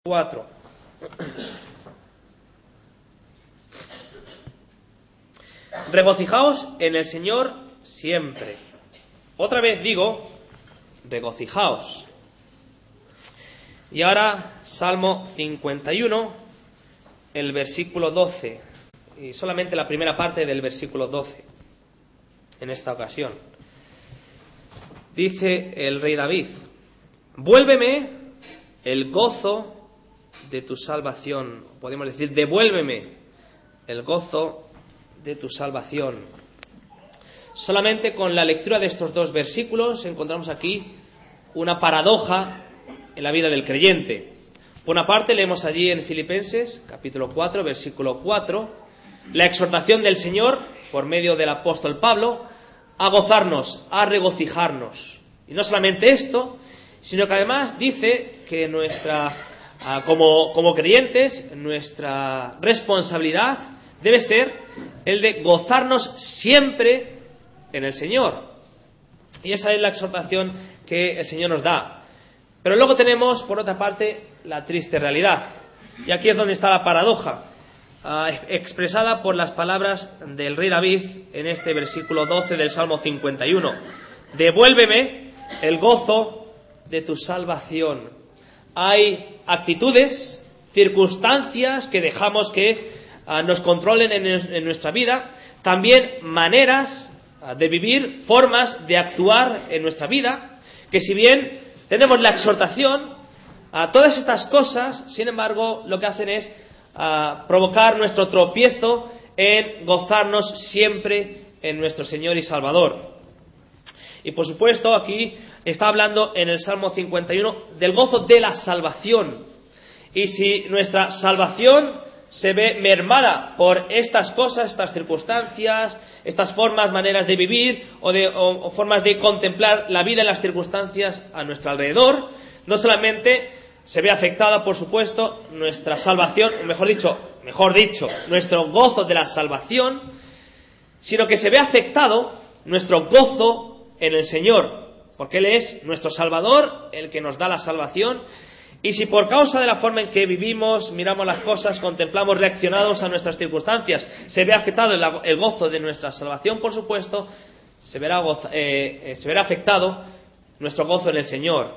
4. Regocijaos en el Señor siempre. Otra vez digo, regocijaos. Y ahora, Salmo 51, el versículo 12. Y solamente la primera parte del versículo 12, en esta ocasión. Dice el rey David: vuélveme el gozo de tu salvación. Podemos decir, devuélveme el gozo de tu salvación. Solamente con la lectura de estos dos versículos encontramos aquí una paradoja en la vida del creyente. Por una parte, leemos allí en Filipenses, capítulo 4, versículo 4, la exhortación del Señor, por medio del apóstol Pablo, a gozarnos, a regocijarnos. Y no solamente esto, sino que además dice que como creyentes, nuestra responsabilidad debe ser el de gozarnos siempre en el Señor. Y esa es la exhortación que el Señor nos da. Pero luego tenemos, por otra parte, la triste realidad. Y aquí es donde está la paradoja, expresada por las palabras del rey David en este versículo 12 del Salmo 51. Devuélveme el gozo de tu salvación. Hay actitudes, circunstancias que dejamos que nos controlen en nuestra vida, también maneras de vivir, formas de actuar en nuestra vida, que si bien tenemos la exhortación a todas estas cosas, sin embargo, lo que hacen es provocar nuestro tropiezo en gozarnos siempre en nuestro Señor y Salvador. Y por supuesto, aquí está hablando en el Salmo 51 del gozo de la salvación. Y si nuestra salvación se ve mermada por estas cosas, estas circunstancias, estas formas, maneras de vivir o formas de contemplar la vida y las circunstancias a nuestro alrededor, no solamente se ve afectada, por supuesto, nuestra salvación, mejor dicho, nuestro gozo de la salvación, sino que se ve afectado nuestro gozo en el Señor, porque Él es nuestro Salvador, el que nos da la salvación. Y si por causa de la forma en que vivimos, miramos las cosas, contemplamos, reaccionados a nuestras circunstancias, se ve afectado el gozo de nuestra salvación, por supuesto, se verá afectado nuestro gozo en el Señor.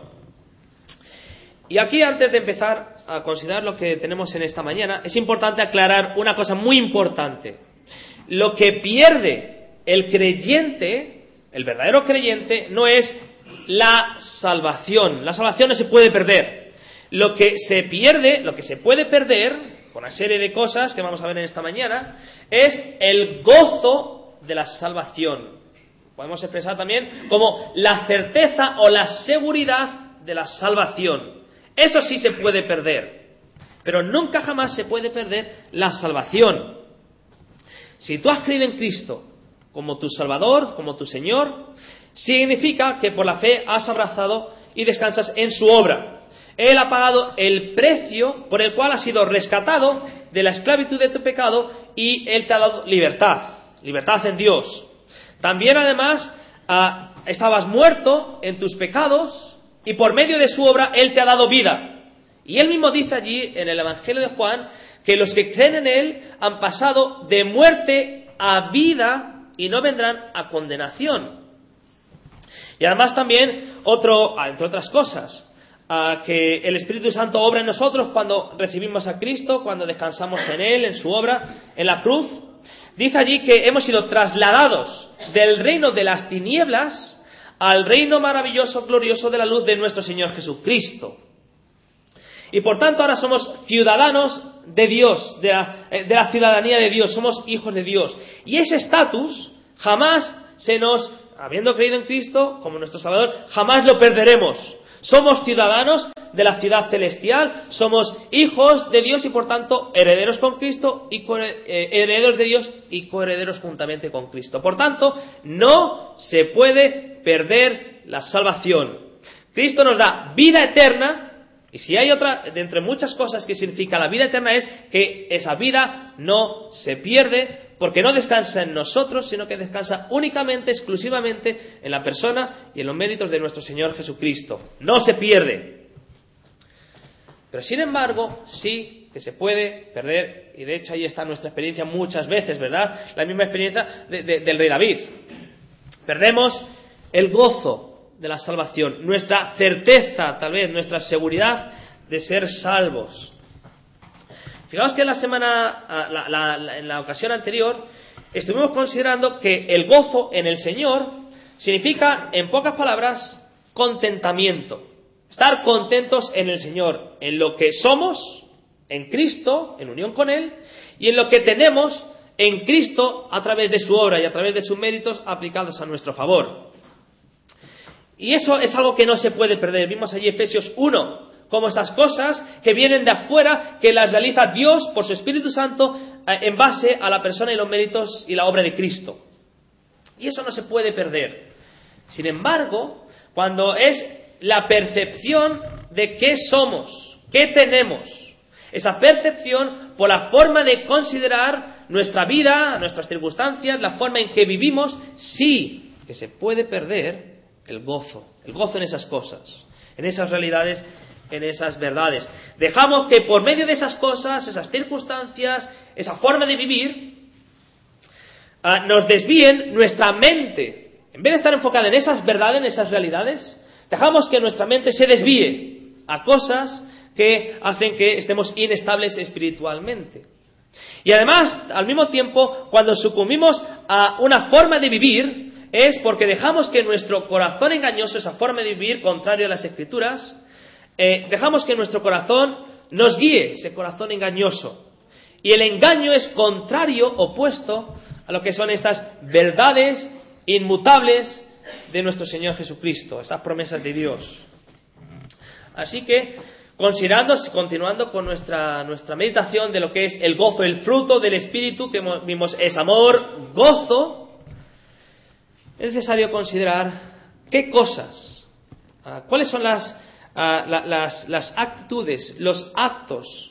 Y aquí, antes de empezar a considerar lo que tenemos en esta mañana, es importante aclarar una cosa muy importante. Lo que pierde el creyente, el verdadero creyente, no es la salvación. La salvación no se puede perder. Lo que se pierde, lo que se puede perder, con una serie de cosas que vamos a ver en esta mañana, es el gozo de la salvación. Podemos expresar también como la certeza o la seguridad de la salvación. Eso sí se puede perder, pero nunca jamás se puede perder la salvación. Si tú has creído en Cristo como tu Salvador, como tu Señor, significa que por la fe has abrazado y descansas en su obra. Él ha pagado el precio por el cual has sido rescatado de la esclavitud de tu pecado y Él te ha dado libertad en Dios. También, además, estabas muerto en tus pecados y por medio de su obra Él te ha dado vida. Y Él mismo dice allí en el Evangelio de Juan que los que creen en Él han pasado de muerte a vida y no vendrán a condenación. Y además también, entre otras cosas, que el Espíritu Santo obra en nosotros cuando recibimos a Cristo, cuando descansamos en Él, en su obra, en la cruz. Dice allí que hemos sido trasladados del reino de las tinieblas al reino maravilloso, glorioso de la luz de nuestro Señor Jesucristo. Y por tanto ahora somos ciudadanos de Dios, de la ciudadanía de Dios, somos hijos de Dios. Y ese estatus jamás habiendo creído en Cristo como nuestro Salvador, jamás lo perderemos. Somos ciudadanos de la ciudad celestial, somos hijos de Dios y por tanto herederos con Cristo, y herederos de Dios y coherederos juntamente con Cristo. Por tanto, no se puede perder la salvación. Cristo nos da vida eterna. Y si hay otra, de entre muchas cosas que significa la vida eterna, es que esa vida no se pierde, porque no descansa en nosotros, sino que descansa únicamente, exclusivamente en la persona y en los méritos de nuestro Señor Jesucristo. No se pierde. Pero sin embargo, sí que se puede perder, y de hecho ahí está nuestra experiencia muchas veces, ¿verdad? La misma experiencia del rey David. Perdemos el gozo de la salvación, nuestra certeza, tal vez, nuestra seguridad de ser salvos. Fijaos que en en la ocasión anterior, estuvimos considerando que el gozo en el Señor significa, en pocas palabras, contentamiento. Estar contentos en el Señor, en lo que somos, en Cristo, en unión con Él, y en lo que tenemos en Cristo a través de su obra y a través de sus méritos aplicados a nuestro favor. Y eso es algo que no se puede perder. Vimos allí Efesios 1, como esas cosas que vienen de afuera, que las realiza Dios por su Espíritu Santo en base a la persona y los méritos y la obra de Cristo. Y eso no se puede perder. Sin embargo, cuando es la percepción de qué somos, qué tenemos, esa percepción por la forma de considerar nuestra vida, nuestras circunstancias, la forma en que vivimos, sí que se puede perder el gozo en esas cosas, en esas realidades, en esas verdades. Dejamos que por medio de esas cosas, esas circunstancias, esa forma de vivir, nos desvíen nuestra mente. En vez de estar enfocada en esas verdades, en esas realidades, dejamos que nuestra mente se desvíe a cosas que hacen que estemos inestables espiritualmente. Y además, al mismo tiempo, cuando sucumbimos a una forma de vivir, es porque dejamos que nuestro corazón engañoso, esa forma de vivir contrario a las Escrituras, dejamos que nuestro corazón nos guíe, ese corazón engañoso. Y el engaño es contrario, opuesto a lo que son estas verdades inmutables de nuestro Señor Jesucristo, estas promesas de Dios. Así que, continuando con nuestra meditación de lo que es el gozo, el fruto del Espíritu, que vimos es amor, gozo, es necesario considerar qué cosas, cuáles son las actitudes, los actos,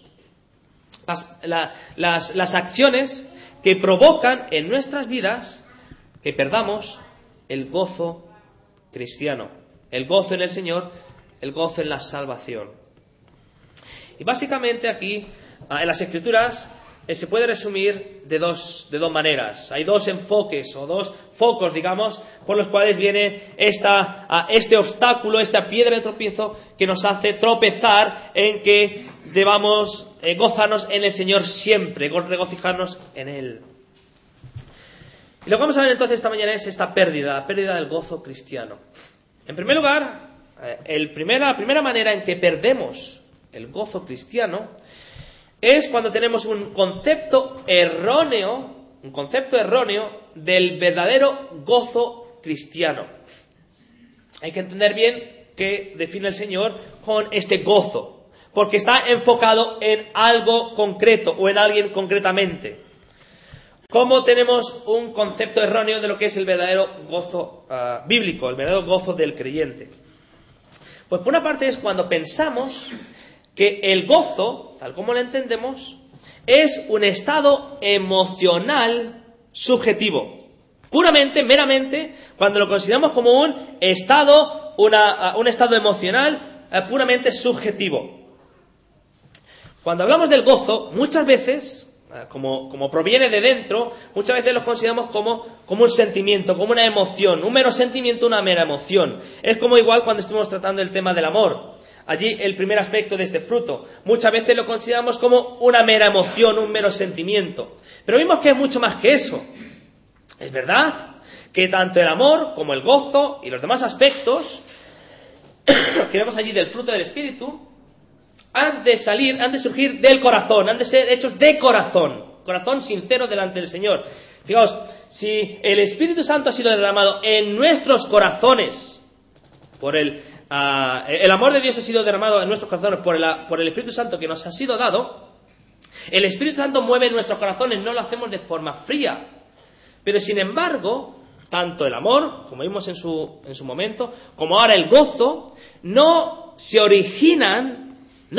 las acciones que provocan en nuestras vidas que perdamos el gozo cristiano, el gozo en el Señor, el gozo en la salvación. Y básicamente aquí, en las Escrituras, se puede resumir de dos maneras. Hay dos enfoques o dos focos, digamos, por los cuales viene este obstáculo, esta piedra de tropiezo que nos hace tropezar en que debamos gozarnos en el Señor siempre, regocijarnos en Él. Y lo que vamos a ver entonces esta mañana es esta pérdida del gozo cristiano. En primer lugar, la primera manera en que perdemos el gozo cristiano es cuando tenemos un concepto erróneo del verdadero gozo cristiano. Hay que entender bien qué define el Señor con este gozo, porque está enfocado en algo concreto o en alguien concretamente. ¿Cómo tenemos un concepto erróneo de lo que es el verdadero gozo bíblico, el verdadero gozo del creyente? Pues por una parte es cuando pensamos que el gozo, tal como lo entendemos, es un estado emocional subjetivo. Puramente, meramente, cuando lo consideramos como un estado emocional puramente subjetivo. Cuando hablamos del gozo, muchas veces, como proviene de dentro, muchas veces lo consideramos como un sentimiento, como una emoción, un mero sentimiento, una mera emoción. Es como igual cuando estuvimos tratando el tema del amor. Allí el primer aspecto de este fruto. Muchas veces lo consideramos como una mera emoción, un mero sentimiento. Pero vimos que es mucho más que eso. Es verdad que tanto el amor como el gozo y los demás aspectos que vemos allí del fruto del Espíritu han de surgir del corazón, han de ser hechos de corazón sincero delante del Señor. Fijaos, si el Espíritu Santo ha sido derramado en nuestros corazones por el amor de Dios ha sido derramado en nuestros corazones por el Espíritu Santo que nos ha sido dado, el Espíritu Santo mueve nuestros corazones, no lo hacemos de forma fría. Pero sin embargo, tanto el amor, como vimos en su momento, como ahora el gozo, no se originan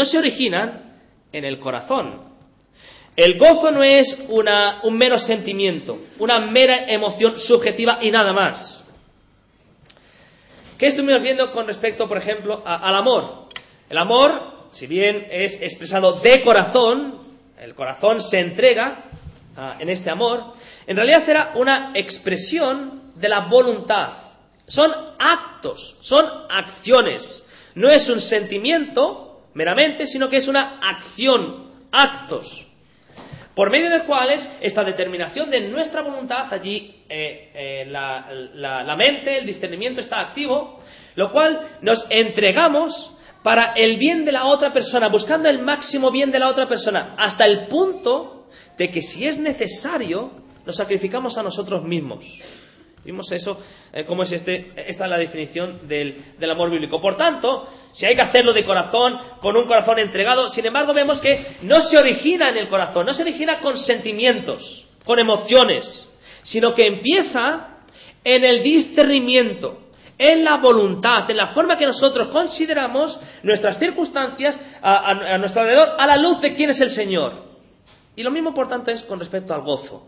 en el corazón. El gozo no es un mero sentimiento, una mera emoción subjetiva y nada más. ¿Qué estuvimos viendo con respecto, por ejemplo, al amor? El amor, si bien es expresado de corazón, el corazón se entrega en este amor, en realidad era una expresión de la voluntad. Son actos, son acciones. No es un sentimiento meramente, sino que es una acción, actos, por medio de cuales esta determinación de nuestra voluntad, allí la mente, el discernimiento está activo, lo cual nos entregamos para el bien de la otra persona, buscando el máximo bien de la otra persona, hasta el punto de que si es necesario, nos sacrificamos a nosotros mismos. Vimos eso, cómo es esta es la definición del amor bíblico. Por tanto, si hay que hacerlo de corazón, con un corazón entregado, sin embargo vemos que no se origina en el corazón, no se origina con sentimientos, con emociones, sino que empieza en el discernimiento, en la voluntad, en la forma que nosotros consideramos nuestras circunstancias a nuestro alrededor a la luz de quién es el Señor. Y lo mismo, por tanto, es con respecto al gozo.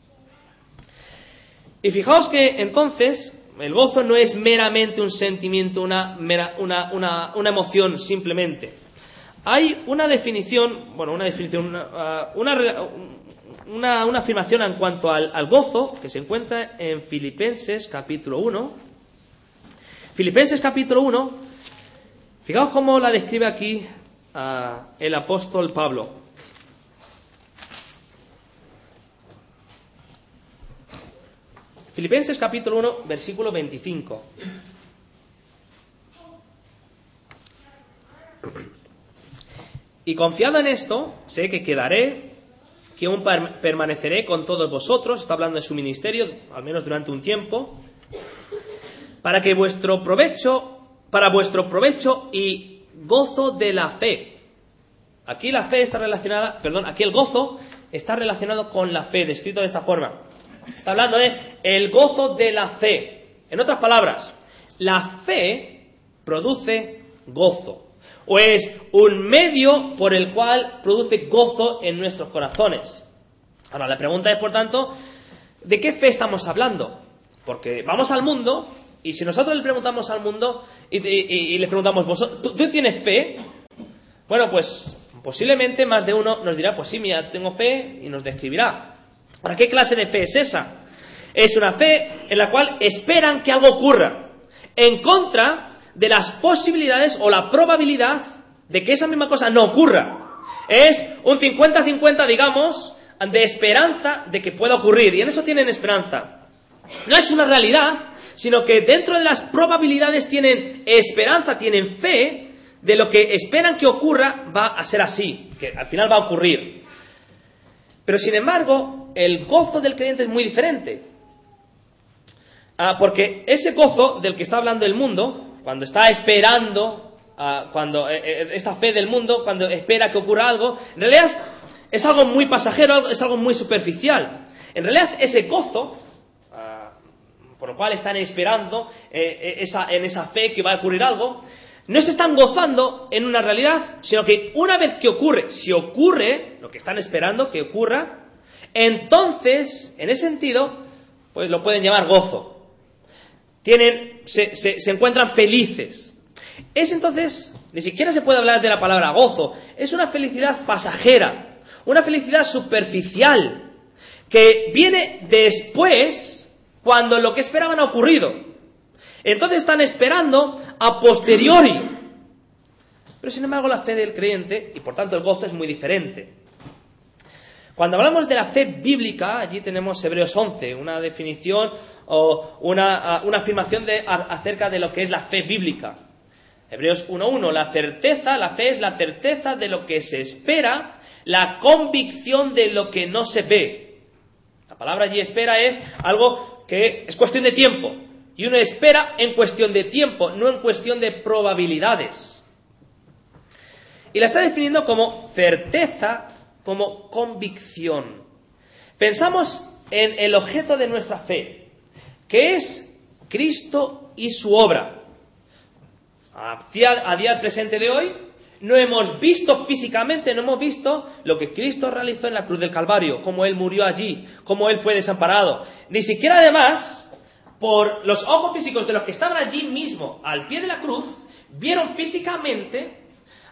Y fijaos que entonces el gozo no es meramente un sentimiento, una emoción simplemente. Hay una definición, una afirmación en cuanto al gozo que se encuentra en Filipenses capítulo 1. Filipenses capítulo 1, fijaos cómo la describe aquí el apóstol Pablo. Filipenses capítulo 1, versículo 25. Y confiado en esto, sé que quedaré, que aún permaneceré con todos vosotros, está hablando de su ministerio, al menos durante un tiempo, para vuestro provecho y gozo de la fe. Aquí el gozo está relacionado con la fe, descrito de esta forma. Está hablando de el gozo de la fe. En otras palabras, la fe produce gozo, o es un medio por el cual produce gozo en nuestros corazones. Ahora, la pregunta es, por tanto, ¿de qué fe estamos hablando? Porque vamos al mundo, y si nosotros le preguntamos al mundo y le preguntamos, ¿tú tienes fe? Bueno, pues posiblemente más de uno nos dirá, pues sí, mira, tengo fe, y nos describirá. ¿Para qué clase de fe es esa? Es una fe en la cual esperan que algo ocurra, en contra de las posibilidades o la probabilidad de que esa misma cosa no ocurra. Es un 50-50, digamos, de esperanza de que pueda ocurrir, y en eso tienen esperanza. No es una realidad, sino que dentro de las probabilidades tienen esperanza, tienen fe de lo que esperan que ocurra va a ser así, que al final va a ocurrir. Pero sin embargo, el gozo del creyente es muy diferente. Porque ese gozo del que está hablando el mundo, cuando está esperando, esta fe del mundo, cuando espera que ocurra algo, en realidad es algo muy pasajero, es algo muy superficial. En realidad ese gozo, por lo cual están esperando en esa fe que va a ocurrir algo, no se están gozando en una realidad, sino que una vez que ocurre, si ocurre lo que están esperando que ocurra, entonces, en ese sentido, pues lo pueden llamar gozo. Se encuentran felices. Es entonces, ni siquiera se puede hablar de la palabra gozo, es una felicidad pasajera, una felicidad superficial, que viene después, cuando lo que esperaban ha ocurrido. Entonces están esperando a posteriori. Pero sin embargo la fe del creyente, y por tanto el gozo, es muy diferente. Cuando hablamos de la fe bíblica, allí tenemos Hebreos 11, una definición o una afirmación acerca de lo que es la fe bíblica. Hebreos 1.1, la fe es la certeza de lo que se espera, la convicción de lo que no se ve. La palabra allí espera es algo que es cuestión de tiempo. Y uno espera en cuestión de tiempo, no en cuestión de probabilidades. Y la está definiendo como certeza, como convicción. Pensamos en el objeto de nuestra fe, que es Cristo y su obra. A día presente de hoy, no hemos visto físicamente, no hemos visto lo que Cristo realizó en la cruz del Calvario, cómo Él murió allí, cómo Él fue desamparado. Ni siquiera además, por los ojos físicos de los que estaban allí mismo, al pie de la cruz, vieron físicamente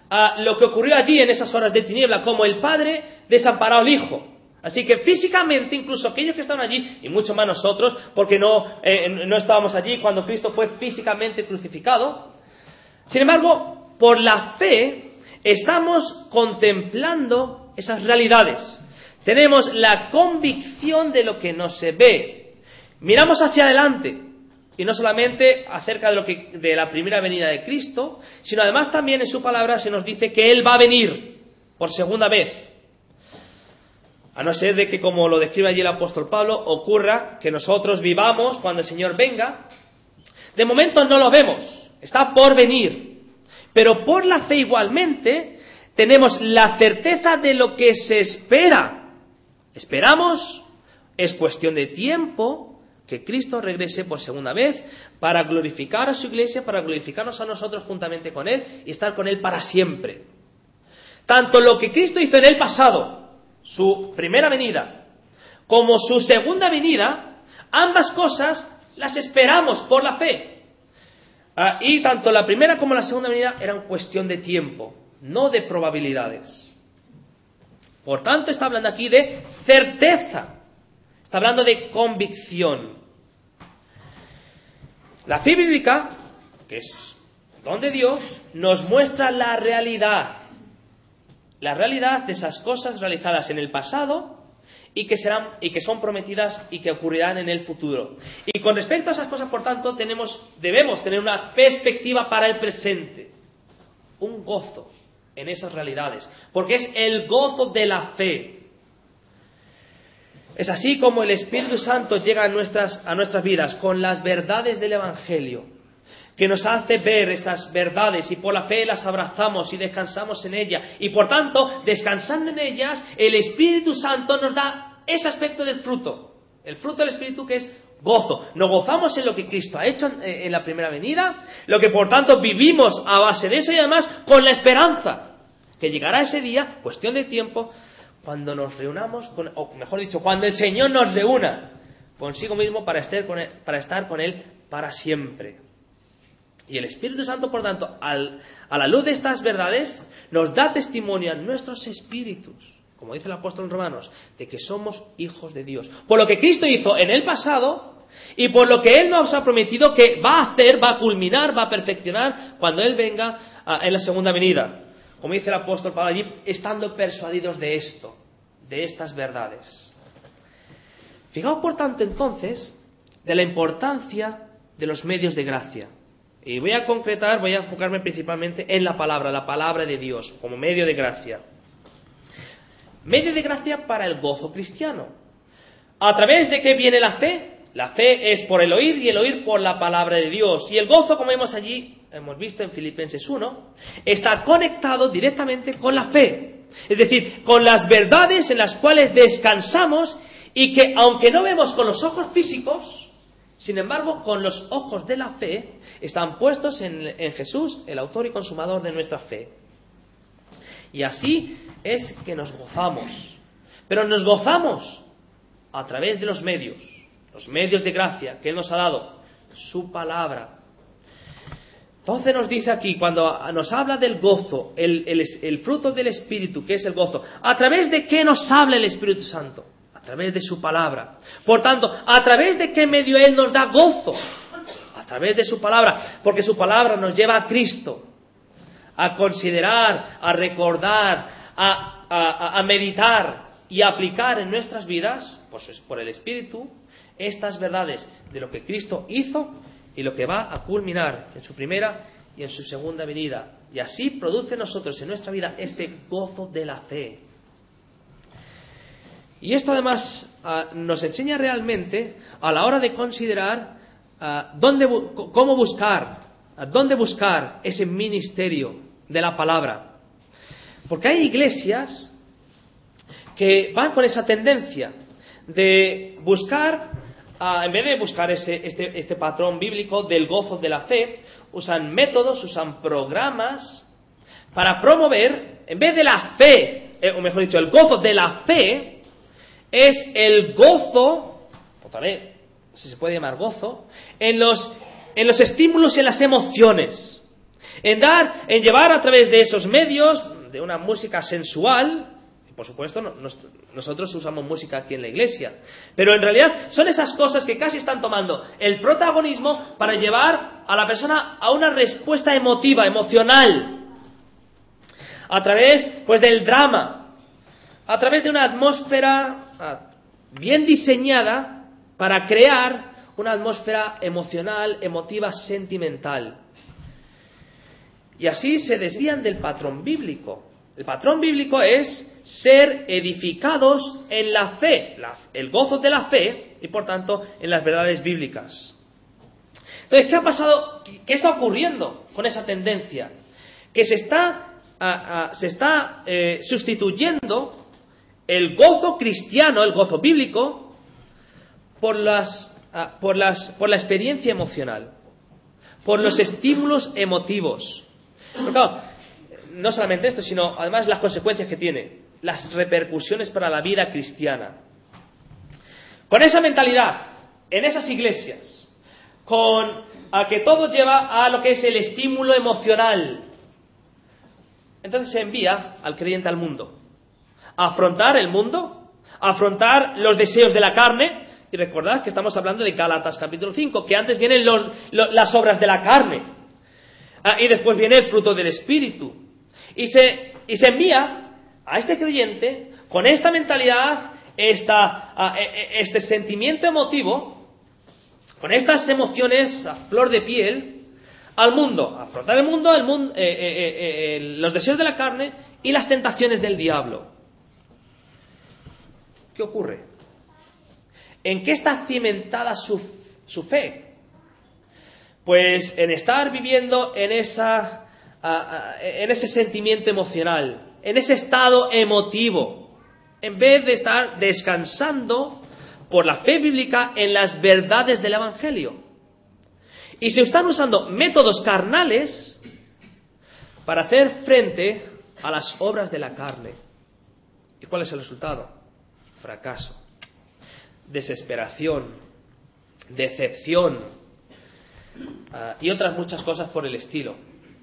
lo que ocurrió allí en esas horas de tiniebla, como el Padre desamparó al Hijo. Así que físicamente, incluso aquellos que estaban allí, y mucho más nosotros, porque no estábamos allí cuando Cristo fue físicamente crucificado, sin embargo, por la fe estamos contemplando esas realidades. Tenemos la convicción de lo que no se ve. Miramos hacia adelante, y no solamente acerca de la primera venida de Cristo, sino además también en su palabra se nos dice que Él va a venir por segunda vez. A no ser de que, como lo describe allí el apóstol Pablo, ocurra que nosotros vivamos cuando el Señor venga. De momento no lo vemos, está por venir. Pero por la fe igualmente tenemos la certeza de lo que se espera. Esperamos, es cuestión de tiempo, que Cristo regrese por segunda vez para glorificar a su iglesia, para glorificarnos a nosotros juntamente con Él y estar con Él para siempre. Tanto lo que Cristo hizo en el pasado, su primera venida, como su segunda venida, ambas cosas las esperamos por la fe. Y tanto la primera como la segunda venida eran cuestión de tiempo, no de probabilidades. Por tanto, está hablando aquí de certeza, está hablando de convicción. La fe bíblica, que es don de Dios, nos muestra la realidad de esas cosas realizadas en el pasado y que son prometidas y que ocurrirán en el futuro. Y con respecto a esas cosas, por tanto, debemos tener una perspectiva para el presente, un gozo en esas realidades, porque es el gozo de la fe. Es así como el Espíritu Santo llega a nuestras vidas con las verdades del Evangelio, que nos hace ver esas verdades y por la fe las abrazamos y descansamos en ellas. Y por tanto, descansando en ellas, el Espíritu Santo nos da ese aspecto del fruto. El fruto del Espíritu, que es gozo. Nos gozamos en lo que Cristo ha hecho en la primera venida, lo que por tanto vivimos a base de eso y además con la esperanza que llegará ese día, cuestión de tiempo, cuando nos reunamos, o mejor dicho, cuando el Señor nos reúna consigo mismo para estar con Él para siempre. Y el Espíritu Santo, por tanto, a la luz de estas verdades, nos da testimonio a nuestros espíritus, como dice el apóstol en Romanos, de que somos hijos de Dios. Por lo que Cristo hizo en el pasado y por lo que Él nos ha prometido que va a hacer, va a culminar, va a perfeccionar cuando Él venga en la segunda venida. Como dice el apóstol Pablo allí, estando persuadidos de esto, de estas verdades. Fijaos, por tanto, entonces, de la importancia de los medios de gracia. Y voy a enfocarme principalmente en la palabra de Dios, como medio de gracia. Medio de gracia para el gozo cristiano. ¿A través de qué viene la fe? La fe es por el oír y el oír por la palabra de Dios. Y el gozo, como vemos allí, hemos visto en Filipenses 1, está conectado directamente con la fe. Es decir, con las verdades en las cuales descansamos y que, aunque no vemos con los ojos físicos, sin embargo, con los ojos de la fe, están puestos en Jesús, el autor y consumador de nuestra fe. Y así es que nos gozamos. Pero nos gozamos a través de los medios de gracia que Él nos ha dado, su palabra. Entonces nos dice aquí, cuando nos habla del gozo, el fruto del Espíritu, que es el gozo, ¿a través de qué nos habla el Espíritu Santo? A través de su palabra. Por tanto, ¿a través de qué medio Él nos da gozo? A través de su palabra, porque su palabra nos lleva a Cristo, a considerar, a recordar, a meditar y a aplicar en nuestras vidas, por el Espíritu, estas verdades de lo que Cristo hizo y lo que va a culminar en su primera y en su segunda venida. Y así produce en nosotros, en nuestra vida, este gozo de la fe. Y esto además nos enseña realmente a la hora de considerar dónde buscar ese ministerio de la palabra. Porque hay iglesias que van con esa tendencia de buscar, en vez de buscar este patrón bíblico del gozo de la fe, usan métodos, usan programas para promover, en vez de la fe, o mejor dicho, el gozo de la fe, es el gozo, otra vez, si se puede llamar gozo, en los estímulos y en las emociones. en llevar a través de esos medios, de una música sensual. Por supuesto, nosotros usamos música aquí en la iglesia, pero en realidad son esas cosas que casi están tomando el protagonismo para llevar a la persona a una respuesta emotiva, emocional, a través, pues, del drama, a través de una atmósfera bien diseñada para crear una atmósfera emocional, emotiva, sentimental. Y así se desvían del patrón bíblico. El patrón bíblico es ser edificados en la fe, el gozo de la fe, y por tanto en las verdades bíblicas. Entonces, ¿qué ha pasado? ¿Qué está ocurriendo con esa tendencia? Que se está sustituyendo el gozo cristiano, el gozo bíblico, por la experiencia emocional, por los estímulos emotivos. Pero claro, no solamente esto, sino además las consecuencias que tiene, las repercusiones para la vida cristiana. Con esa mentalidad, en esas iglesias, a que todo lleva a lo que es el estímulo emocional, entonces se envía al creyente al mundo, a afrontar el mundo, a afrontar los deseos de la carne. Y recordad que estamos hablando de Gálatas capítulo 5, que antes vienen las obras de la carne, y después viene el fruto del Espíritu. Y se envía a este creyente con esta mentalidad, este sentimiento emotivo, con estas emociones a flor de piel, al mundo, a afrontar el mundo, los deseos de la carne y las tentaciones del diablo. ¿Qué ocurre? ¿En qué está cimentada su fe? Pues en estar viviendo en ese sentimiento emocional, en ese estado emotivo, en vez de estar descansando por la fe bíblica en las verdades del Evangelio. Y se están usando métodos carnales para hacer frente a las obras de la carne. ¿Y cuál es el resultado? Fracaso, desesperación, decepción, y otras muchas cosas por el estilo.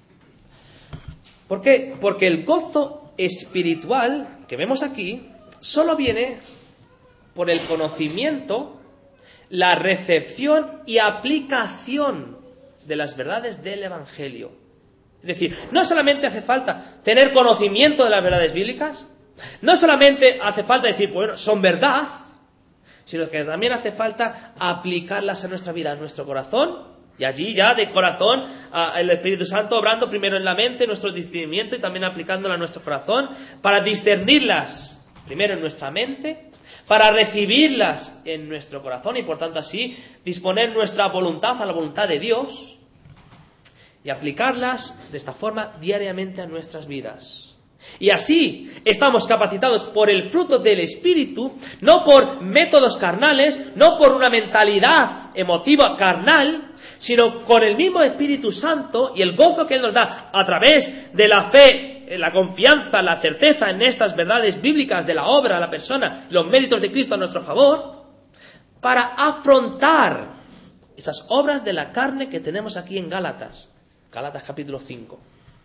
¿Por qué? Porque el gozo espiritual que vemos aquí solo viene por el conocimiento, la recepción y aplicación de las verdades del Evangelio. Es decir, no solamente hace falta tener conocimiento de las verdades bíblicas, no solamente hace falta decir, bueno, son verdad, sino que también hace falta aplicarlas a nuestra vida, a nuestro corazón. Y allí ya de corazón el Espíritu Santo obrando primero en la mente, nuestro discernimiento, y también aplicándola a nuestro corazón, para discernirlas primero en nuestra mente, para recibirlas en nuestro corazón y por tanto así disponer nuestra voluntad a la voluntad de Dios y aplicarlas de esta forma diariamente a nuestras vidas. Y así estamos capacitados por el fruto del Espíritu, no por métodos carnales, no por una mentalidad emotiva carnal, sino con el mismo Espíritu Santo y el gozo que Él nos da a través de la fe, la confianza, la certeza en estas verdades bíblicas de la obra, la persona, los méritos de Cristo a nuestro favor, para afrontar esas obras de la carne que tenemos aquí en Gálatas capítulo 5.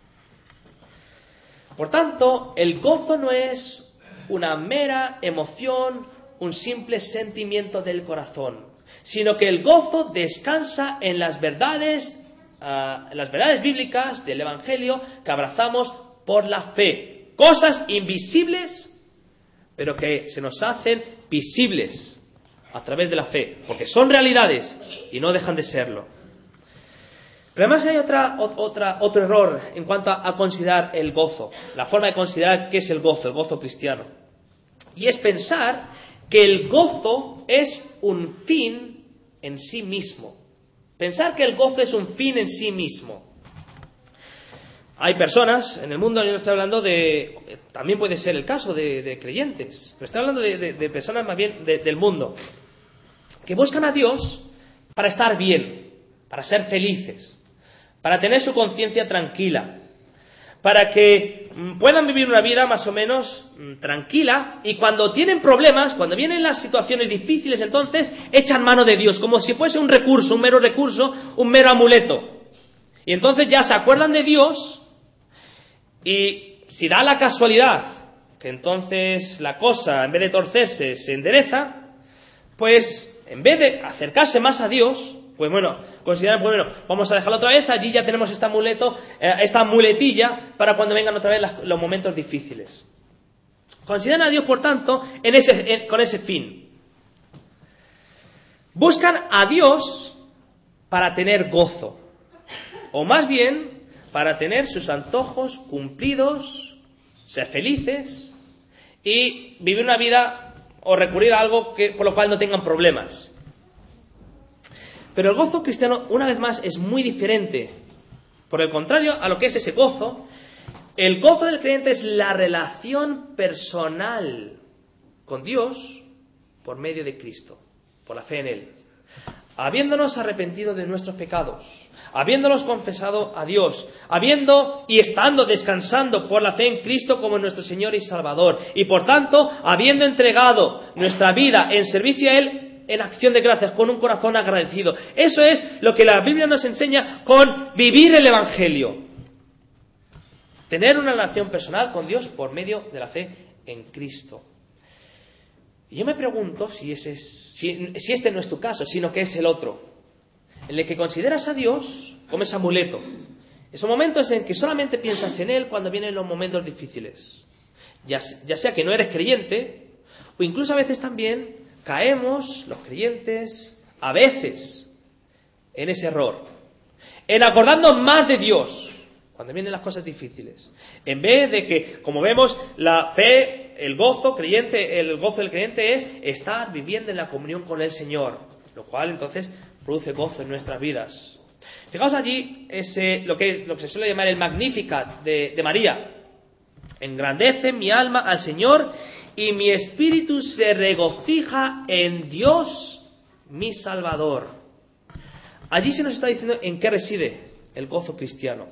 Por tanto, el gozo no es una mera emoción, un simple sentimiento del corazón, sino que el gozo descansa en las verdades bíblicas del Evangelio que abrazamos por la fe. Cosas invisibles, pero que se nos hacen visibles a través de la fe, porque son realidades y no dejan de serlo. Pero además hay otro error en cuanto a considerar el gozo, la forma de considerar qué es el gozo cristiano. Y es pensar que el gozo es un fin en sí mismo. Pensar que el gozo es un fin en sí mismo. Hay personas en el mundo, yo no estoy hablando de, también puede ser el caso de creyentes, pero estoy hablando de personas más bien del mundo, que buscan a Dios para estar bien, para ser felices, para tener su conciencia tranquila, para que puedan vivir una vida más o menos tranquila, y cuando tienen problemas, cuando vienen las situaciones difíciles, entonces echan mano de Dios, como si fuese un recurso, un mero amuleto. Y entonces ya se acuerdan de Dios, y si da la casualidad que entonces la cosa, en vez de torcerse, se endereza, pues en vez de acercarse más a Dios, pues bueno, consideran, pues bueno, vamos a dejarlo otra vez, allí ya tenemos esta muletilla para cuando vengan otra vez los momentos difíciles. Consideran a Dios, por tanto, con ese fin. Buscan a Dios para tener gozo, o más bien para tener sus antojos cumplidos, ser felices y vivir una vida o recurrir a algo por lo cual no tengan problemas. Pero el gozo cristiano, una vez más, es muy diferente. Por el contrario a lo que es ese gozo, el gozo del creyente es la relación personal con Dios por medio de Cristo, por la fe en Él. Habiéndonos arrepentido de nuestros pecados, habiéndolos confesado a Dios, habiendo y estando descansando por la fe en Cristo como nuestro Señor y Salvador, y por tanto, habiendo entregado nuestra vida en servicio a Él, en acción de gracias, con un corazón agradecido. Eso es lo que la Biblia nos enseña con vivir el Evangelio. Tener una relación personal con Dios por medio de la fe en Cristo. Y yo me pregunto si este no es tu caso, sino que es el otro, en el que consideras a Dios como ese amuleto. Esos momentos en que solamente piensas en Él cuando vienen los momentos difíciles. Ya sea que no eres creyente, o incluso a veces también caemos, los creyentes, a veces, en ese error. En acordarnos más de Dios cuando vienen las cosas difíciles. En vez de que, como vemos, la fe, el gozo del creyente es estar viviendo en la comunión con el Señor, lo cual entonces produce gozo en nuestras vidas. Fijaos allí lo que se suele llamar el Magnificat de María. Engrandece mi alma al Señor y mi espíritu se regocija en Dios mi Salvador. Allí se nos está diciendo en qué reside el gozo cristiano.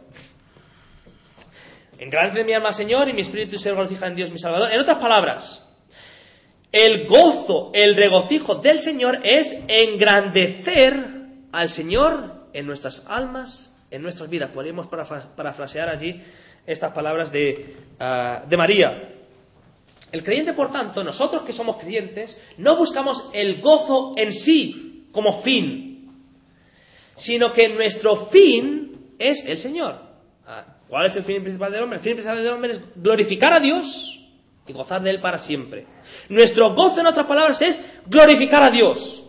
Engrandece mi alma al Señor y mi espíritu se regocija en Dios mi Salvador. En otras palabras, el gozo, el regocijo del Señor es engrandecer al Señor en nuestras almas, en nuestras vidas. Podríamos parafrasear allí estas palabras de María. El creyente, por tanto, nosotros que somos creyentes, no buscamos el gozo en sí como fin, sino que nuestro fin es el Señor. ¿Cuál es el fin principal del hombre? El fin principal del hombre es glorificar a Dios y gozar de Él para siempre. Nuestro gozo, en otras palabras, es glorificar a Dios.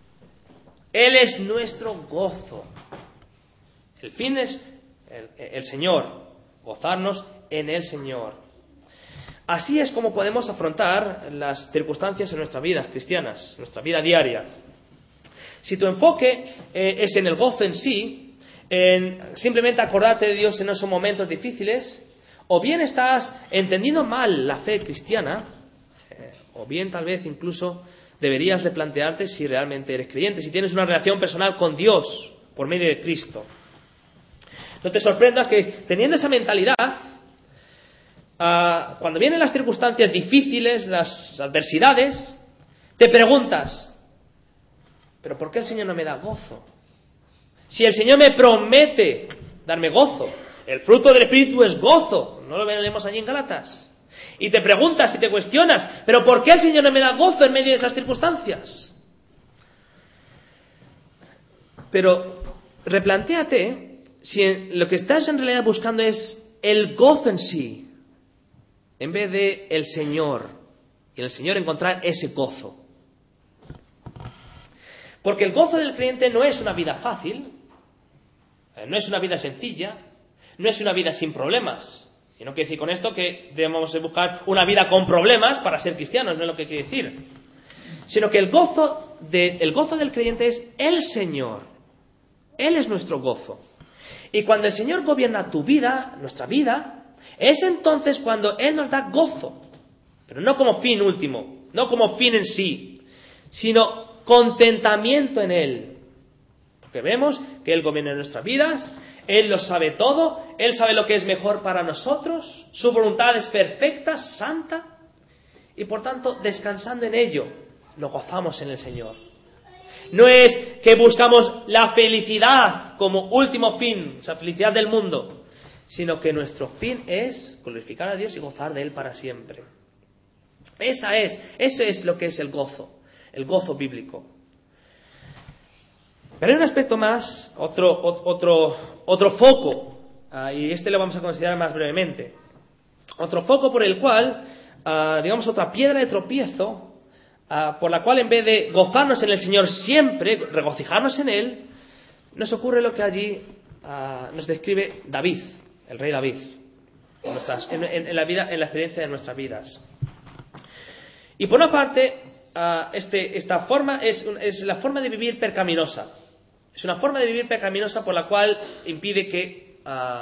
Él es nuestro gozo. El fin es el Señor, gozarnos en el Señor. Así es como podemos afrontar las circunstancias en nuestras vidas cristianas, nuestra vida diaria. Si tu enfoque es en el gozo en sí, en simplemente acordarte de Dios en esos momentos difíciles, o bien estás entendiendo mal la fe cristiana, o bien tal vez incluso deberías replantearte si realmente eres creyente, si tienes una relación personal con Dios por medio de Cristo. No te sorprendas que teniendo esa mentalidad, cuando vienen las circunstancias difíciles, las adversidades, te preguntas, ¿pero por qué el Señor no me da gozo? Si el Señor me promete darme gozo, el fruto del Espíritu es gozo, ¿no lo leemos allí en Gálatas? Y te preguntas y te cuestionas, ¿pero por qué el Señor no me da gozo en medio de esas circunstancias? Pero replantéate si lo que estás en realidad buscando es el gozo en sí, en vez de el Señor, y en el Señor encontrar ese gozo. Porque el gozo del creyente no es una vida fácil, no es una vida sencilla, no es una vida sin problemas. Y no quiere decir con esto que debemos buscar una vida con problemas para ser cristianos, no es lo que quiere decir. Sino que el gozo del creyente es el Señor. Él es nuestro gozo. Y cuando el Señor gobierna tu vida, nuestra vida, es entonces cuando Él nos da gozo. Pero no como fin último, no como fin en sí, sino contentamiento en Él. Porque vemos que Él gobierna nuestras vidas, Él lo sabe todo, Él sabe lo que es mejor para nosotros, su voluntad es perfecta, santa, y por tanto, descansando en ello, nos gozamos en el Señor. No es que buscamos la felicidad como último fin, esa felicidad del mundo, sino que nuestro fin es glorificar a Dios y gozar de Él para siempre. Eso es lo que es el gozo bíblico. Pero hay un aspecto más, otro foco, y este lo vamos a considerar más brevemente. Otro foco por el cual, digamos, otra piedra de tropiezo, por la cual en vez de gozarnos en el Señor siempre, regocijarnos en Él, nos ocurre lo que allí nos describe David, el rey David, en la experiencia de nuestras vidas. Y por una parte, esta forma es la forma de vivir pecaminosa. Es una forma de vivir pecaminosa por la cual impide que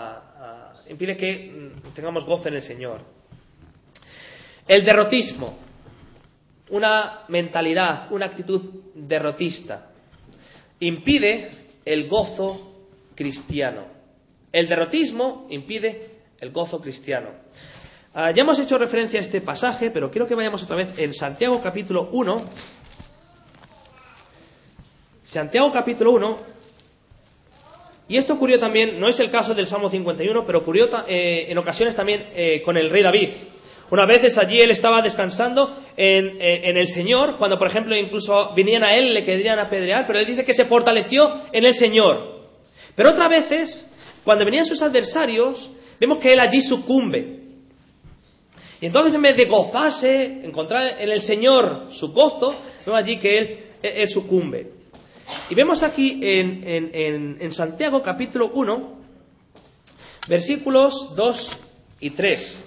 tengamos gozo en el Señor. El derrotismo, una mentalidad, una actitud derrotista, impide el gozo cristiano. El derrotismo impide el gozo cristiano. Ya hemos hecho referencia a este pasaje, pero quiero que vayamos otra vez en Santiago capítulo 1. Santiago capítulo 1. Y esto ocurrió también, no es el caso del Salmo 51, pero ocurrió en ocasiones también con el rey David. Unas veces allí él estaba descansando en el Señor, cuando por ejemplo incluso venían a él y le querían apedrear, pero él dice que se fortaleció en el Señor. Pero otras veces, cuando venían sus adversarios, vemos que él allí sucumbe. Y entonces en vez de gozarse, encontrar en el Señor su gozo, vemos allí que él sucumbe. Y vemos aquí en Santiago capítulo 1, versículos 2 y 3.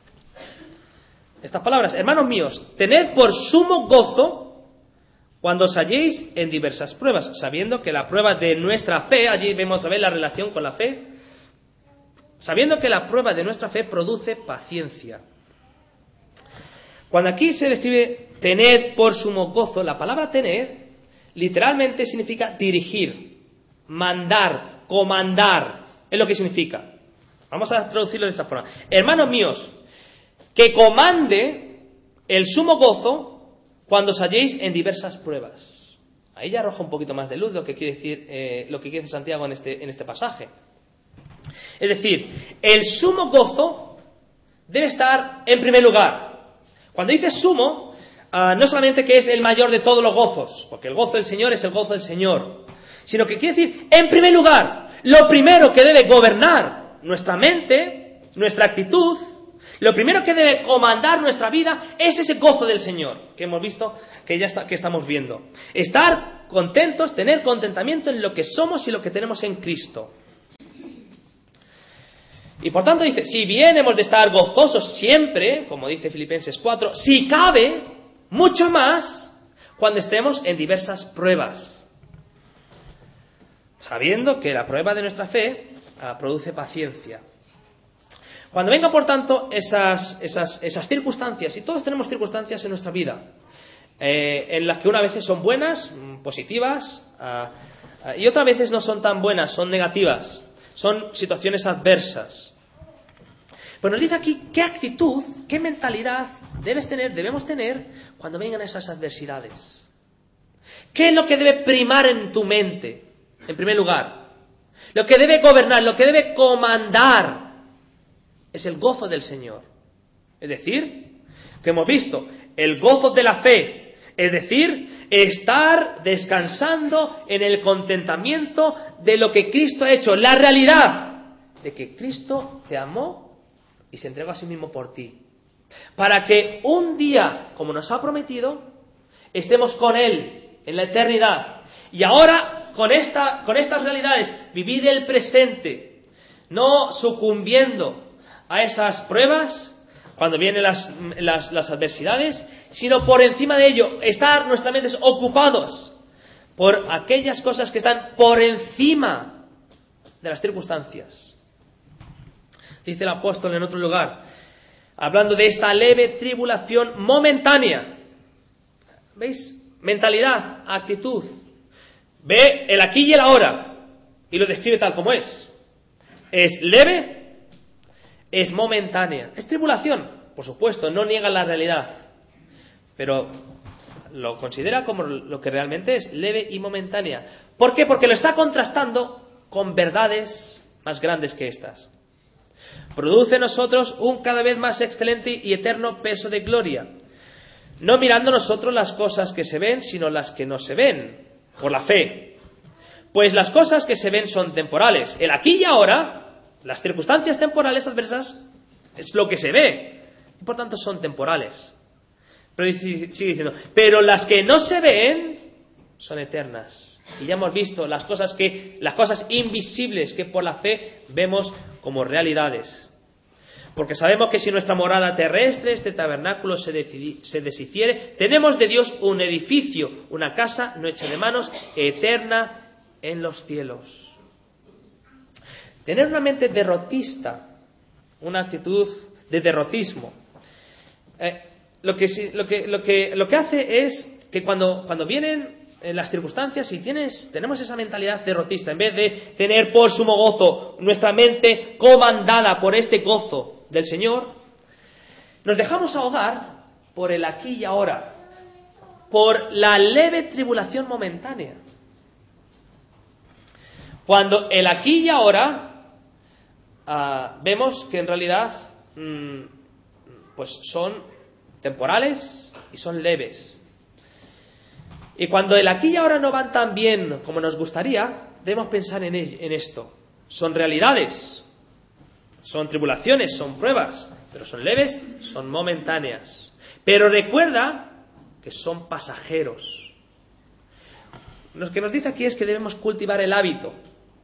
Estas palabras: hermanos míos, tened por sumo gozo cuando os halléis en diversas pruebas, sabiendo que la prueba de nuestra fe, allí vemos otra vez la relación con la fe, sabiendo que la prueba de nuestra fe produce paciencia. Cuando aquí se describe tened por sumo gozo, la palabra tener literalmente significa dirigir, mandar, comandar, es lo que significa. Vamos a traducirlo de esta forma. Hermanos míos, que comande el sumo gozo cuando os halléis en diversas pruebas. Ahí ya arroja un poquito más de luz lo que quiere decir Santiago en este pasaje. Es decir, el sumo gozo debe estar en primer lugar. Cuando dice sumo, no solamente que es el mayor de todos los gozos, porque el gozo del Señor es el gozo del Señor, sino que quiere decir, en primer lugar, lo primero que debe gobernar nuestra mente, nuestra actitud, lo primero que debe comandar nuestra vida es ese gozo del Señor, que hemos visto, que estamos viendo. Estar contentos, tener contentamiento en lo que somos y lo que tenemos en Cristo. Y por tanto dice, si bien hemos de estar gozosos siempre, como dice Filipenses 4, si cabe, mucho más cuando estemos en diversas pruebas, sabiendo que la prueba de nuestra fe produce paciencia. Cuando vengan, por tanto, esas circunstancias, y todos tenemos circunstancias en nuestra vida, en las que unas veces son buenas, positivas, y otras veces no son tan buenas, son negativas, son situaciones adversas. Pues nos dice aquí qué actitud, qué mentalidad debemos tener cuando vengan esas adversidades. ¿Qué es lo que debe primar en tu mente, en primer lugar? Lo que debe gobernar, lo que debe comandar es el gozo del Señor. Es decir, que hemos visto el gozo de la fe, es decir, estar descansando en el contentamiento de lo que Cristo ha hecho, la realidad de que Cristo te amó y se entregó a sí mismo por ti, para que un día, como nos ha prometido, estemos con Él en la eternidad. Y ahora, con estas realidades, vivir el presente, no sucumbiendo a esas pruebas cuando vienen las adversidades, sino por encima de ello, estar nuestras mentes ocupados por aquellas cosas que están por encima de las circunstancias. Dice el apóstol en otro lugar, hablando de esta leve tribulación momentánea. ¿Veis? Mentalidad, actitud. Ve el aquí y el ahora y lo describe tal como es. Es leve, es momentánea. Es tribulación, por supuesto, no niega la realidad. Pero lo considera como lo que realmente es, leve y momentánea. ¿Por qué? Porque lo está contrastando con verdades más grandes que estas. Produce en nosotros un cada vez más excelente y eterno peso de gloria, no mirando nosotros las cosas que se ven, sino las que no se ven, por la fe. Pues las cosas que se ven son temporales. El aquí y ahora, las circunstancias temporales adversas, es lo que se ve, y por tanto son temporales. Pero sigue diciendo, pero las que no se ven son eternas. Y ya hemos visto las cosas invisibles que por la fe vemos como realidades. Porque sabemos que si nuestra morada terrestre, este tabernáculo, se deshiciere, tenemos de Dios un edificio, una casa no hecha de manos, eterna en los cielos. Tener una mente derrotista, una actitud de derrotismo, lo que hace es que cuando vienen las circunstancias y tenemos esa mentalidad derrotista, en vez de tener por sumo gozo nuestra mente comandada por este gozo del Señor, nos dejamos ahogar por el aquí y ahora, por la leve tribulación momentánea. Cuando el aquí y ahora vemos que en realidad pues son temporales y son leves. Y cuando el aquí y ahora no van tan bien como nos gustaría, debemos pensar en esto. Son realidades, son tribulaciones, son pruebas, pero son leves, son momentáneas. Pero recuerda que son pasajeros. Lo que nos dice aquí es que debemos cultivar el hábito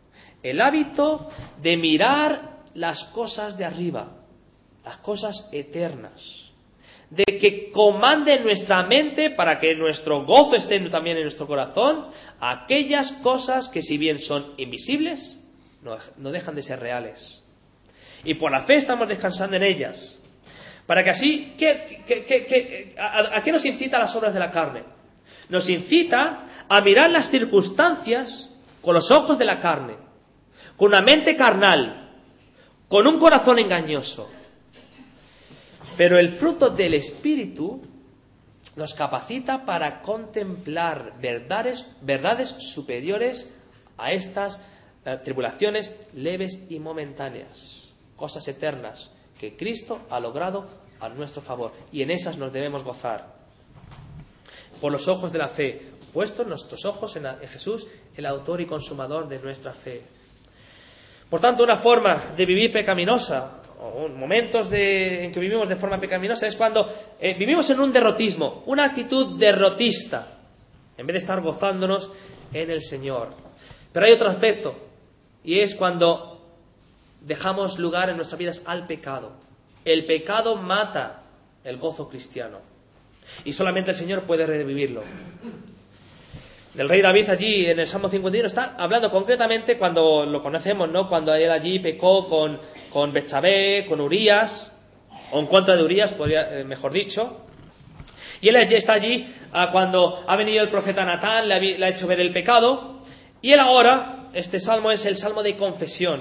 de mirar las cosas de arriba, las cosas eternas. De que comande nuestra mente para que nuestro gozo esté también en nuestro corazón, aquellas cosas que si bien son invisibles, no dejan de ser reales. Y por la fe estamos descansando en ellas. Para que así, ¿a qué nos incita las obras de la carne? Nos incita a mirar las circunstancias con los ojos de la carne, con una mente carnal, con un corazón engañoso. Pero el fruto del Espíritu nos capacita para contemplar verdades superiores a estas tribulaciones leves y momentáneas, cosas eternas que Cristo ha logrado a nuestro favor, y en esas nos debemos gozar. Por los ojos de la fe, puestos nuestros ojos en Jesús, el autor y consumador de nuestra fe. Por tanto, una forma de vivir pecaminosa, o momentos en que vivimos de forma pecaminosa, es cuando vivimos en un derrotismo, una actitud derrotista, en vez de estar gozándonos en el Señor. Pero hay otro aspecto, y es cuando dejamos lugar en nuestras vidas al pecado. El pecado mata el gozo cristiano, y solamente el Señor puede revivirlo. El rey David allí en el Salmo 51 está hablando concretamente cuando lo conocemos, ¿no? Cuando él allí pecó con Betsabé, con Urías, o en contra de Urías, mejor dicho. Y él está allí cuando ha venido el profeta Natán, le ha hecho ver el pecado. Y él ahora, este salmo es el salmo de confesión.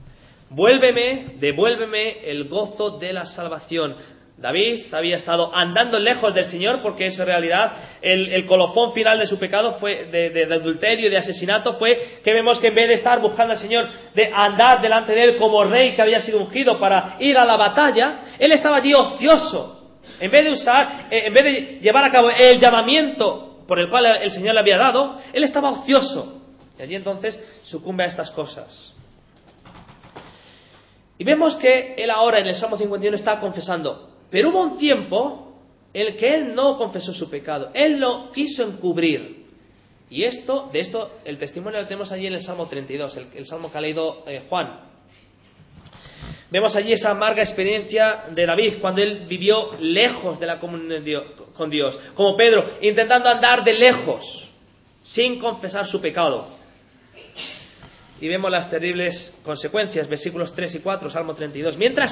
Devuélveme el gozo de la salvación. David había estado andando lejos del Señor porque eso en realidad el colofón final de su pecado fue de adulterio y de asesinato, fue que vemos que en vez de estar buscando al Señor, de andar delante de Él como rey que había sido ungido para ir a la batalla, él estaba allí ocioso. En vez de llevar a cabo el llamamiento por el cual el Señor le había dado, él estaba ocioso. Y allí entonces sucumbe a estas cosas. Y vemos que él ahora en el Salmo 51 está confesando. Pero hubo un tiempo en el que él no confesó su pecado. Él lo quiso encubrir. Y de esto, el testimonio lo tenemos allí en el Salmo 32, el Salmo que ha leído Juan. Vemos allí esa amarga experiencia de David cuando él vivió lejos de la comunión con Dios. Como Pedro, intentando andar de lejos, sin confesar su pecado. Y vemos las terribles consecuencias, versículos 3 y 4, Salmo 32. Mientras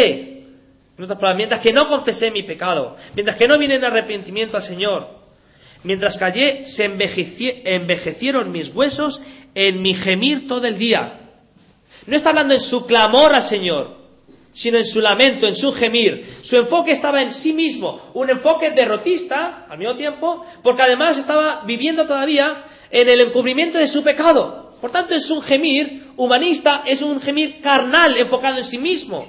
que no confesé mi pecado, mientras que no vine en arrepentimiento al Señor, mientras callé, se envejecieron mis huesos en mi gemir todo el día. No está hablando en su clamor al Señor, sino en su lamento, en su gemir. Su enfoque estaba en sí mismo, un enfoque derrotista al mismo tiempo, porque además estaba viviendo todavía en el encubrimiento de su pecado. Por tanto, es un gemir humanista, es un gemir carnal, enfocado en sí mismo.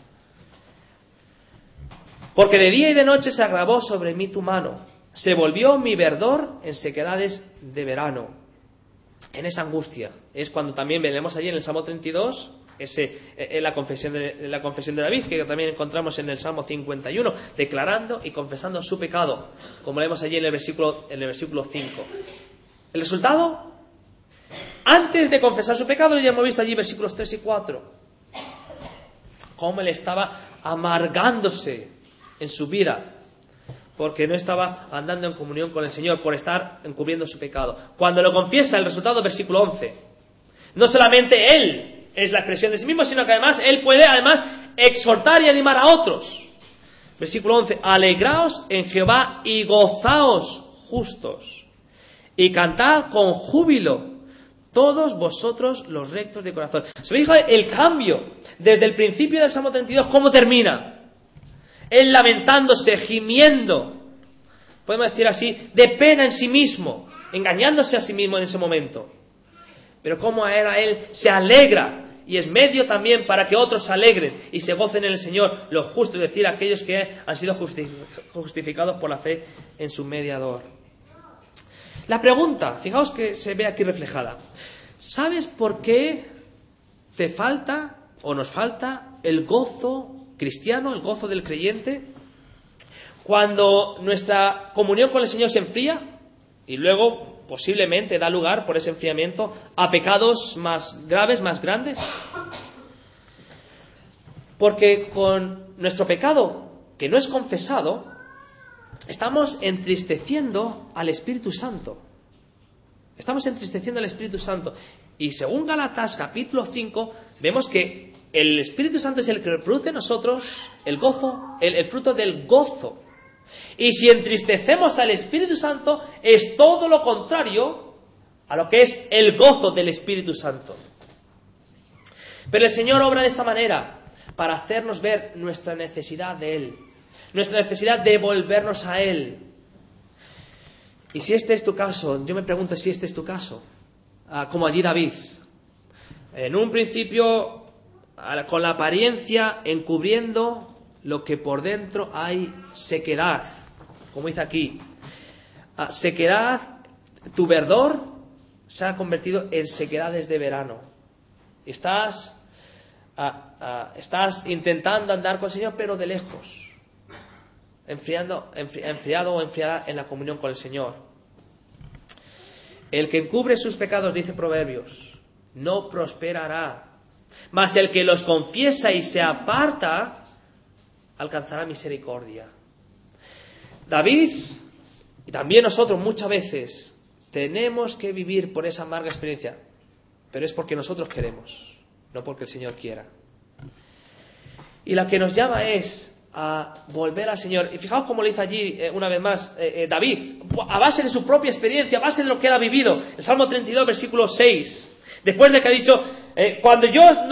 Porque de día y de noche se agravó sobre mí tu mano, se volvió mi verdor en sequedades de verano. En esa angustia es cuando también veremos allí en el Salmo 32, la confesión de David, que también encontramos en el Salmo 51, declarando y confesando su pecado, como leemos allí en el versículo 5. ¿El resultado? Antes de confesar su pecado, ya hemos visto allí versículos 3 y 4, cómo él estaba amargándose en su vida, porque no estaba andando en comunión con el Señor, por estar encubriendo su pecado. Cuando lo confiesa, el resultado, versículo 11, no solamente él es la expresión de sí mismo, sino que además él puede exhortar y animar a otros. Versículo 11, alegraos en Jehová y gozaos justos, y cantad con júbilo todos vosotros los rectos de corazón. ¿Se fija el cambio desde el principio del Salmo 32? ¿Cómo termina? Él lamentándose, gimiendo, podemos decir así, de pena en sí mismo, engañándose a sí mismo en ese momento. Pero cómo ahora él se alegra, y es medio también para que otros se alegren y se gocen en el Señor, los justos, es decir, aquellos que han sido justificados por la fe en su mediador. La pregunta, fijaos que se ve aquí reflejada. ¿Sabes por qué te falta o nos falta el gozo cristiano, el gozo del creyente? Cuando nuestra comunión con el Señor se enfría y luego posiblemente da lugar por ese enfriamiento a pecados más graves, más grandes. Porque con nuestro pecado que no es confesado, estamos entristeciendo al Espíritu Santo. Estamos entristeciendo al Espíritu Santo. Y según Gálatas capítulo 5, vemos que el Espíritu Santo es el que produce en nosotros el gozo, el fruto del gozo. Y si entristecemos al Espíritu Santo, es todo lo contrario a lo que es el gozo del Espíritu Santo. Pero el Señor obra de esta manera para hacernos ver nuestra necesidad de Él, nuestra necesidad de volvernos a Él. Y si este es tu caso, yo me pregunto si este es tu caso, como allí David. En un principio, con la apariencia encubriendo lo que por dentro hay sequedad, como dice aquí. Sequedad, tu verdor se ha convertido en sequedades de verano. Estás intentando andar con el Señor, pero de lejos, enfriado o enfriada en la comunión con el Señor. El que encubre sus pecados, dice Proverbios, no prosperará, mas el que los confiesa y se aparta alcanzará misericordia. David y también nosotros muchas veces tenemos que vivir por esa amarga experiencia, pero es porque nosotros queremos, no porque el Señor quiera. Y la que nos llama es a volver al Señor. Y fijaos cómo lo dice allí una vez más David, a base de su propia experiencia, a base de lo que él ha vivido. El Salmo 32, versículo 6. Después de que ha dicho, cuando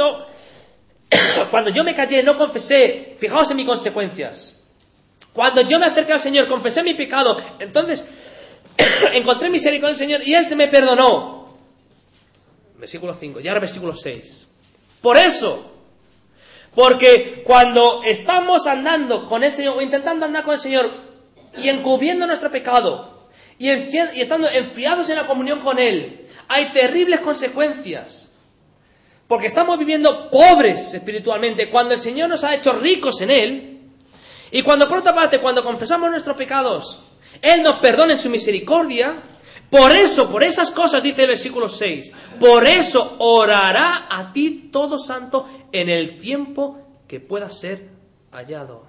yo me callé, no confesé, fijaos en mis consecuencias. Cuando yo me acerqué al Señor, confesé mi pecado, entonces encontré misericordia del Señor y Él se me perdonó. Versículo 5, y ahora versículo 6. Por eso, porque cuando estamos andando con el Señor, o intentando andar con el Señor, y encubriendo nuestro pecado, y estando enfriados en la comunión con Él, hay terribles consecuencias. Porque estamos viviendo pobres espiritualmente, cuando el Señor nos ha hecho ricos en Él, y cuando por otra parte, cuando confesamos nuestros pecados, Él nos perdona en su misericordia. Por eso, por esas cosas, dice el versículo 6, por eso orará a ti todo santo en el tiempo que pueda ser hallado.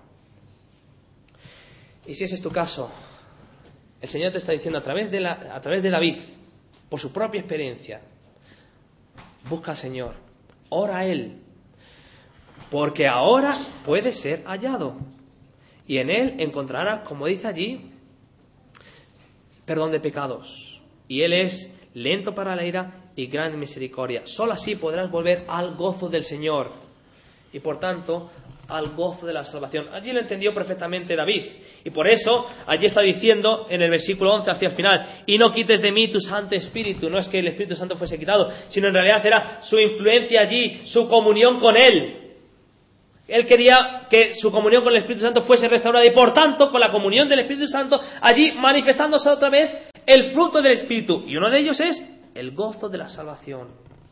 Y si ese es tu caso, el Señor te está diciendo a través de David, por su propia experiencia, busca al Señor, ora a Él, porque ahora puede ser hallado. Y en Él encontrarás, como dice allí, perdón de pecados. Y Él es lento para la ira y gran misericordia. Solo así podrás volver al gozo del Señor. Y por tanto, al gozo de la salvación. Allí lo entendió perfectamente David. Y por eso, allí está diciendo en el versículo 11 hacia el final: y no quites de mí tu Santo Espíritu. No es que el Espíritu Santo fuese quitado, sino en realidad era su influencia allí, su comunión con Él. Él quería que su comunión con el Espíritu Santo fuese restaurada y por tanto, con la comunión del Espíritu Santo, allí manifestándose otra vez el fruto del Espíritu. Y uno de ellos es el gozo de la salvación.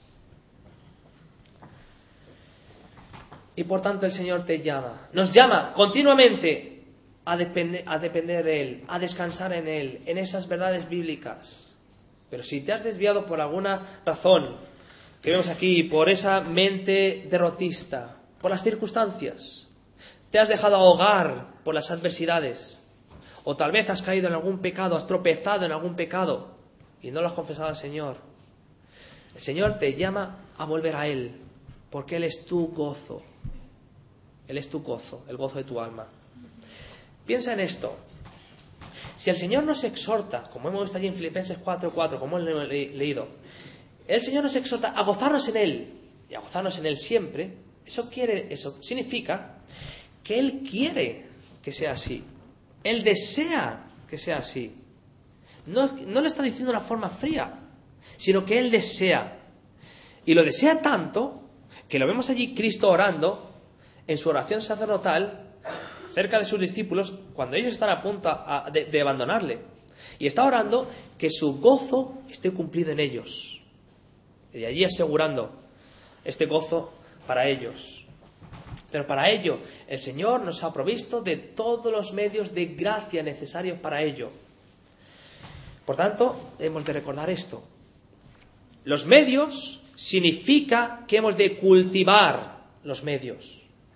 Y por tanto el Señor te llama, nos llama continuamente a depender de Él, a descansar en Él, en esas verdades bíblicas. Pero si te has desviado por alguna razón, que vemos aquí, por esa mente derrotista, por las circunstancias, te has dejado ahogar por las adversidades, o tal vez has caído en algún pecado, has tropezado en algún pecado y no lo has confesado al Señor, el Señor te llama a volver a Él, porque Él es tu gozo. Él es tu gozo, el gozo de tu alma. Piensa en esto. Si el Señor nos exhorta, como hemos visto allí en Filipenses 4:4, como hemos leído, el Señor nos exhorta a gozarnos en Él, y a gozarnos en Él siempre. Eso significa que Él quiere que sea así. Él desea que sea así. No le está diciendo de una forma fría, sino que Él desea. Y lo desea tanto que lo vemos allí Cristo orando en su oración sacerdotal cerca de sus discípulos cuando ellos están a punto de abandonarle. Y está orando que su gozo esté cumplido en ellos. Y allí asegurando este gozo para ellos. Pero para ello el Señor nos ha provisto de todos los medios de gracia necesarios para ello. Por tanto, hemos de recordar esto. Los medios significa que hemos de cultivar los medios.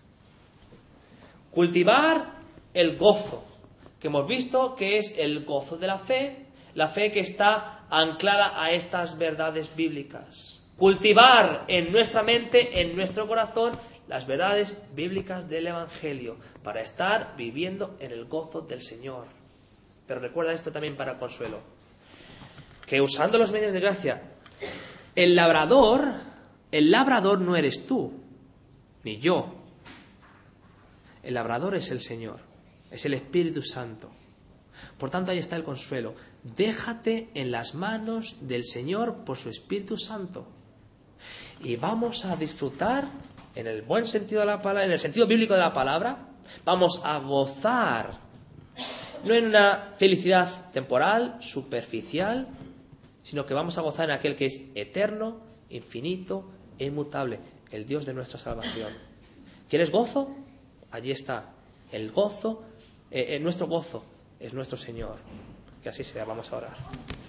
Cultivar el gozo, que hemos visto que es el gozo de la fe que está anclada a estas verdades bíblicas. Cultivar en nuestra mente, en nuestro corazón, las verdades bíblicas del Evangelio, para estar viviendo en el gozo del Señor. Pero recuerda esto también para consuelo, que usando los medios de gracia, el labrador no eres tú, ni yo. El labrador es el Señor, es el Espíritu Santo. Por tanto, ahí está el consuelo. Déjate en las manos del Señor por su Espíritu Santo. Y vamos a disfrutar, en el buen sentido de la palabra, en el sentido bíblico de la palabra, vamos a gozar, no en una felicidad temporal, superficial, sino que vamos a gozar en aquel que es eterno, infinito e inmutable, el Dios de nuestra salvación. ¿Quieres gozo? Allí está el gozo, nuestro gozo es nuestro Señor. Que así sea, vamos a orar.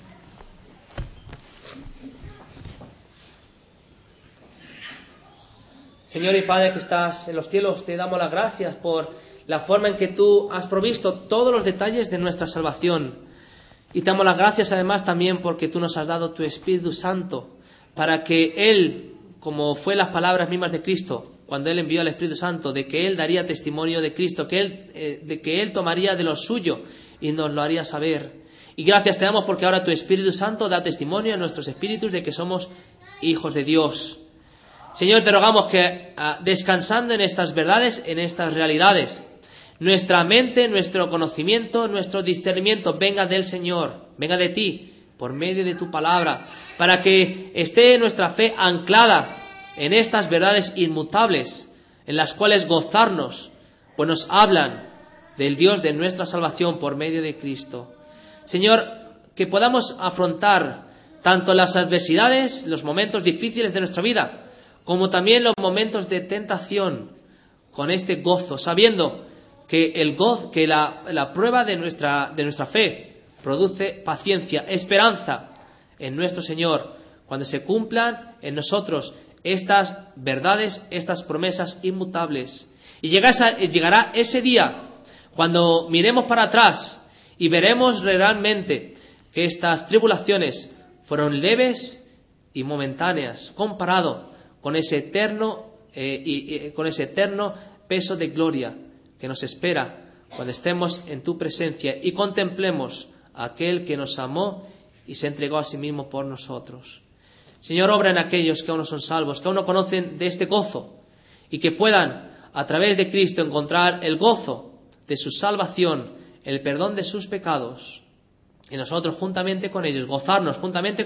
Señor y Padre que estás en los cielos, te damos las gracias por la forma en que tú has provisto todos los detalles de nuestra salvación. Y te damos las gracias además también porque tú nos has dado tu Espíritu Santo para que Él, como fue las palabras mismas de Cristo, cuando Él envió al Espíritu Santo, de que Él daría testimonio de Cristo, de que Él tomaría de lo suyo y nos lo haría saber. Y gracias te damos porque ahora tu Espíritu Santo da testimonio a nuestros espíritus de que somos hijos de Dios. Señor, te rogamos que descansando en estas verdades, en estas realidades, nuestra mente, nuestro conocimiento, nuestro discernimiento venga del Señor, venga de ti, por medio de tu palabra, para que esté nuestra fe anclada en estas verdades inmutables, en las cuales gozarnos, pues nos hablan del Dios de nuestra salvación por medio de Cristo. Señor, que podamos afrontar tanto las adversidades, los momentos difíciles de nuestra vida, como también los momentos de tentación, con este gozo, sabiendo que la prueba de nuestra fe produce paciencia, esperanza en nuestro Señor, cuando se cumplan en nosotros estas verdades, estas promesas inmutables. Y llegará ese día cuando miremos para atrás y veremos realmente que estas tribulaciones fueron leves y momentáneas comparado con ese eterno peso de gloria que nos espera cuando estemos en tu presencia y contemplemos a aquel que nos amó y se entregó a sí mismo por nosotros. Señor, obra en aquellos que aún no son salvos, que aún no conocen de este gozo y que puedan a través de Cristo encontrar el gozo de su salvación, el perdón de sus pecados, y nosotros juntamente con ellos gozarnos juntamente